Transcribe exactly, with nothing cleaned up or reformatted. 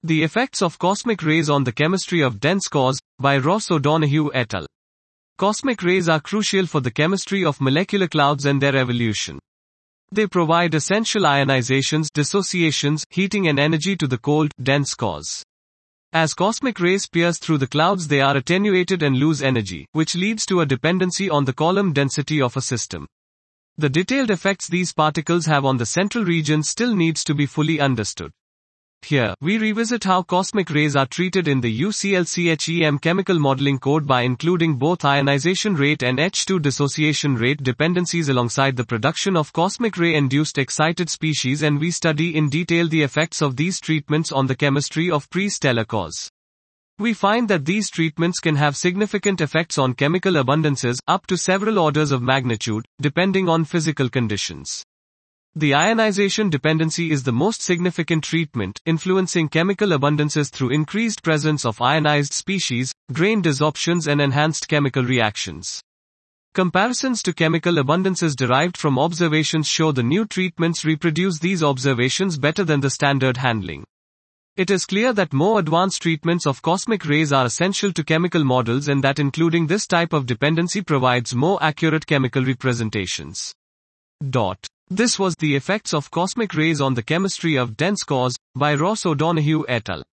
The Effects of Cosmic Rays on the Chemistry of Dense Cores, by Ross O'Donoghue et al. Cosmic rays are crucial for the chemistry of molecular clouds and their evolution. They provide essential ionizations, dissociations, heating and energy to the cold, dense cores. As cosmic rays pierce through the clouds, they are attenuated and lose energy, which leads to a dependency on the column density of a system. The detailed effects these particles have on the central region still needs to be fully understood. Here, we revisit how cosmic rays are treated in the U C L C H E M chemical modeling code by including both ionization rate and H two dissociation rate dependencies alongside the production of cosmic ray-induced excited species, and we study in detail the effects of these treatments on the chemistry of pre-stellar cores. We find that these treatments can have significant effects on chemical abundances, up to several orders of magnitude, depending on physical conditions. The ionization dependency is the most significant treatment, influencing chemical abundances through increased presence of ionized species, grain desorptions and enhanced chemical reactions. Comparisons to chemical abundances derived from observations show the new treatments reproduce these observations better than the standard handling. It is clear that more advanced treatments of cosmic rays are essential to chemical models, and that including this type of dependency provides more accurate chemical representations. Dot. This was The Effects of Cosmic Rays on the Chemistry of Dense Cores, by Ross O'Donoghue et al.